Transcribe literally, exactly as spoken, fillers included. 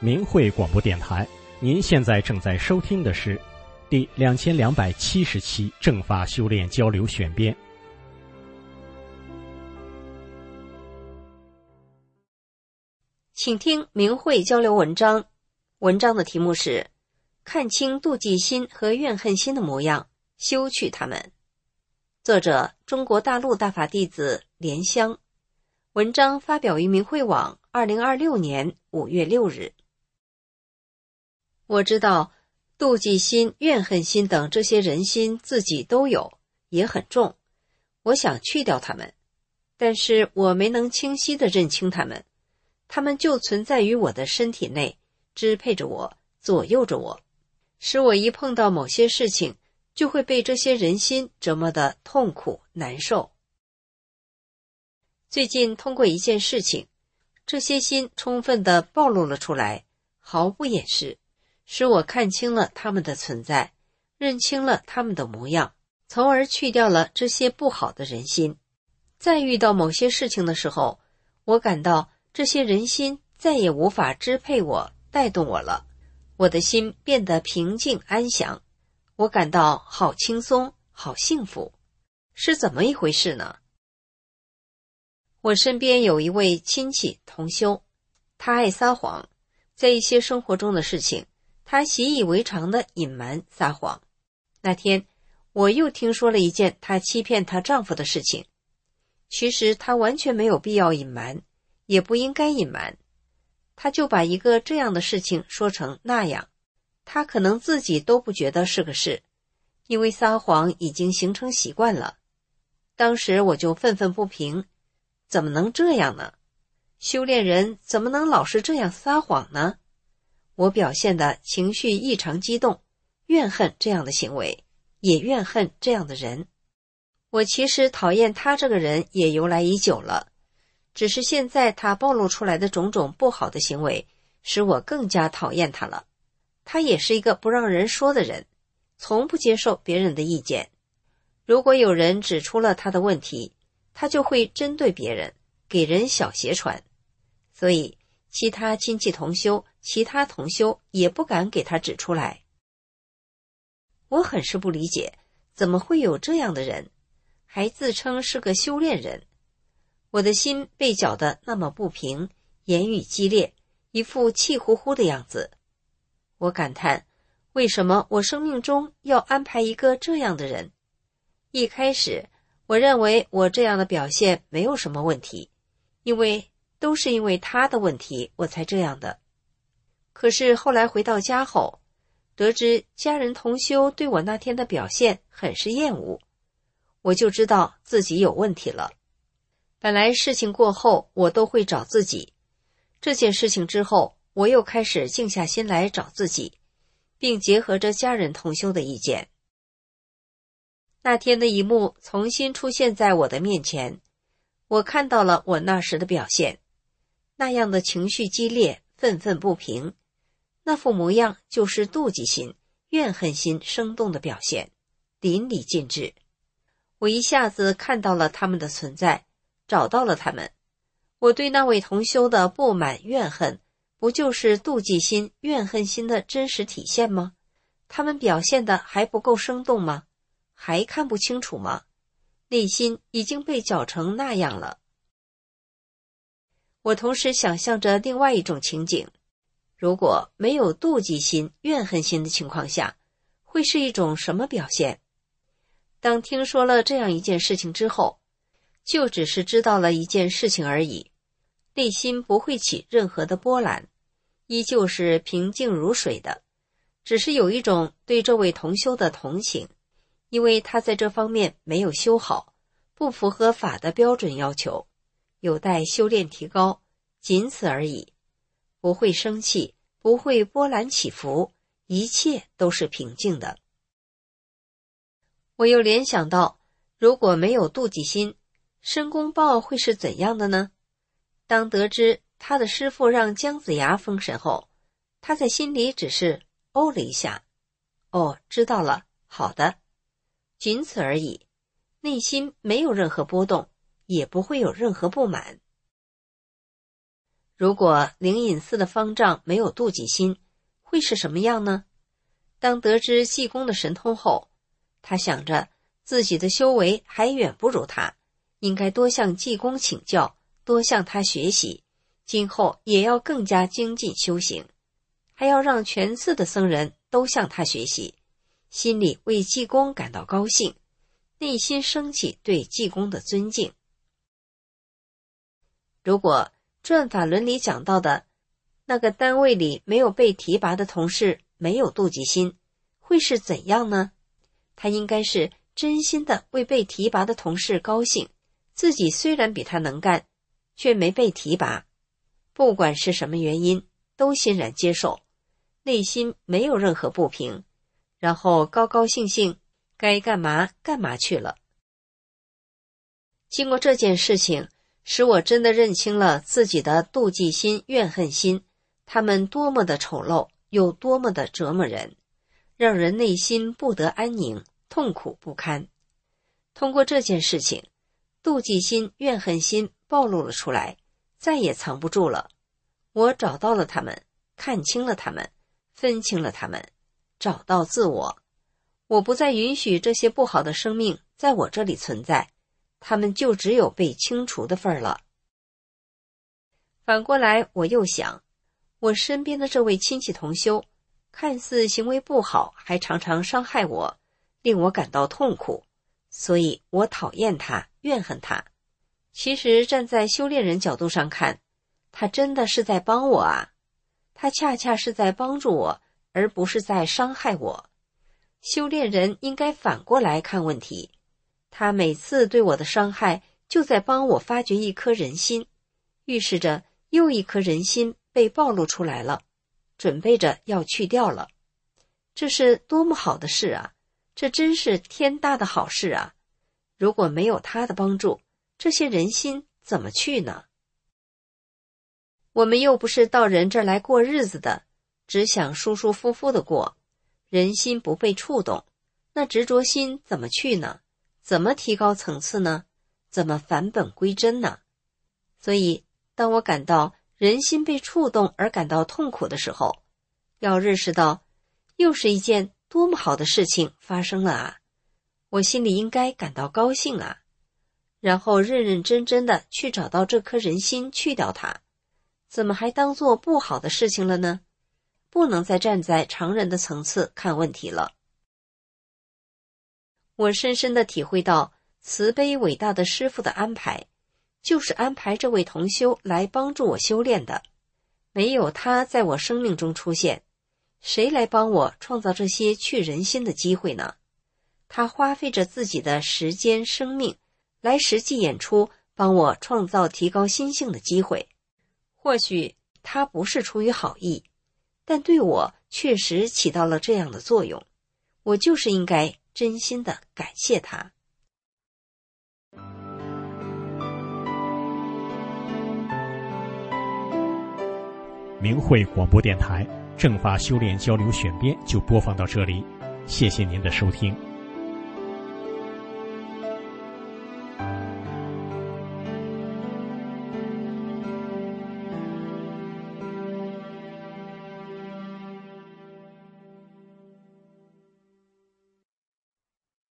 明慧广播电台，您现在正在收听的是第两千两百七十期正法修炼交流选编。 请听明慧交流文章，文章的题目是看清妒忌心和怨恨心的模样，修去它们。作者中国大陆大法弟子莲香，文章发表于明慧网二零二六年五月六日。我知道妒忌心、怨恨心等这些人心自己都有，也很重，我想去掉它们，但是我没能清晰地认清它们，它们就存在于我的身体内，支配着我，左右着我，使我一碰到某些事情就会被这些人心折磨得痛苦难受。最近通过一件事情，这些心充分地暴露了出来，毫不掩饰，使我看清了他们的存在，认清了他们的模样，从而去掉了这些不好的人心。在遇到某些事情的时候，我感到这些人心再也无法支配我、带动我了，我的心变得平静安详，我感到好轻松，好幸福。是怎么一回事呢？我身边有一位亲戚同修，他爱撒谎，在一些生活中的事情，他习以为常地隐瞒撒谎。那天，我又听说了一件她欺骗她丈夫的事情。其实她完全没有必要隐瞒，也不应该隐瞒。她就把一个这样的事情说成那样，她可能自己都不觉得是个事，因为撒谎已经形成习惯了。当时我就愤愤不平，怎么能这样呢？修炼人怎么能老是这样撒谎呢？我表现的情绪异常激动，怨恨这样的行为，也怨恨这样的人。我其实讨厌他这个人也由来已久了，只是现在他暴露出来的种种不好的行为，使我更加讨厌他了。他也是一个不让人说的人，从不接受别人的意见。如果有人指出了他的问题，他就会针对别人，给人小鞋穿。所以其他亲戚同修、其他同修也不敢给他指出来。我很是不理解，怎么会有这样的人，还自称是个修炼人。我的心被搅得那么不平，言语激烈，一副气呼呼的样子。我感叹，为什么我生命中要安排一个这样的人？一开始，我认为我这样的表现没有什么问题，因为都是因为他的问题我才这样的。可是后来回到家后，得知家人同修对我那天的表现很是厌恶，我就知道自己有问题了。本来事情过后我都会找自己，这件事情之后我又开始静下心来找自己，并结合着家人同修的意见。那天的一幕重新出现在我的面前，我看到了我那时的表现，那样的情绪激烈，愤愤不平，那副模样就是妒忌心、怨恨心生动的表现，淋漓尽致。我一下子看到了他们的存在，找到了他们。我对那位同修的不满怨恨，不就是妒忌心、怨恨心的真实体现吗？他们表现的还不够生动吗？还看不清楚吗？内心已经被搅成那样了。我同时想象着另外一种情景，如果没有妒忌心、怨恨心的情况下，会是一种什么表现？当听说了这样一件事情之后，就只是知道了一件事情而已，内心不会起任何的波澜，依旧是平静如水的，只是有一种对这位同修的同情，因为他在这方面没有修好，不符合法的标准要求，有待修炼提高，仅此而已。不会生气，不会波澜起伏，一切都是平静的。我又联想到，如果没有妒忌心，申公豹会是怎样的呢？当得知他的师父让姜子牙封神后，他在心里只是哦了一下，哦，知道了，好的，仅此而已，内心没有任何波动，也不会有任何不满。 如果灵隐寺的方丈没有妒忌心，会是什么样呢？当得知济公的神通后，他想着自己的修为还远不如他，应该多向济公请教，多向他学习，今后也要更加精进修行，还要让全寺的僧人都向他学习，心里为济公感到高兴，内心升起对济公的尊敬。如果转法轮里讲到的那个单位里没有被提拔的同事没有妒忌心，会是怎样呢？他应该是真心的为被提拔的同事高兴，自己虽然比他能干，却没被提拔，不管是什么原因，都欣然接受，内心没有任何不平，然后高高兴兴，该干嘛干嘛去了。经过这件事情，使我真的认清了自己的妒忌心、怨恨心，他们多么的丑陋，又多么的折磨人，让人内心不得安宁，痛苦不堪。通过这件事情，妒忌心、怨恨心暴露了出来，再也藏不住了。我找到了他们，看清了他们，分清了他们，找到自我。我不再允许这些不好的生命在我这里存在，他们就只有被清除的份儿了。反过来，我又想，我身边的这位亲戚同修，看似行为不好，还常常伤害我，令我感到痛苦，所以我讨厌他，怨恨他。其实站在修炼人角度上看，他真的是在帮我啊，他恰恰是在帮助我，而不是在伤害我。修炼人应该反过来看问题，他每次对我的伤害，就在帮我发掘一颗人心，预示着又一颗人心被暴露出来了，准备着要去掉了。这是多么好的事啊，这真是天大的好事啊！如果没有他的帮助，这些人心怎么去呢？我们又不是到人这儿来过日子的，只想舒舒服服的过，人心不被触动，那执着心怎么去呢？怎么提高层次呢？怎么返本归真呢？所以当我感到人心被触动而感到痛苦的时候，要认识到又是一件多么好的事情发生了啊！我心里应该感到高兴啊，然后认认真真的去找到这颗人心，去掉它，怎么还当作不好的事情了呢？不能再站在常人的层次看问题了。我深深地体会到慈悲伟大的师父的安排，就是安排这位同修来帮助我修炼的。没有他在我生命中出现，谁来帮我创造这些去人心的机会呢？他花费着自己的时间生命来实际演出，帮我创造提高心性的机会。或许他不是出于好意，但对我确实起到了这样的作用，我就是应该真心的感谢他。 明慧广播电台正法修炼交流选编就播放到这里，谢谢您的收听。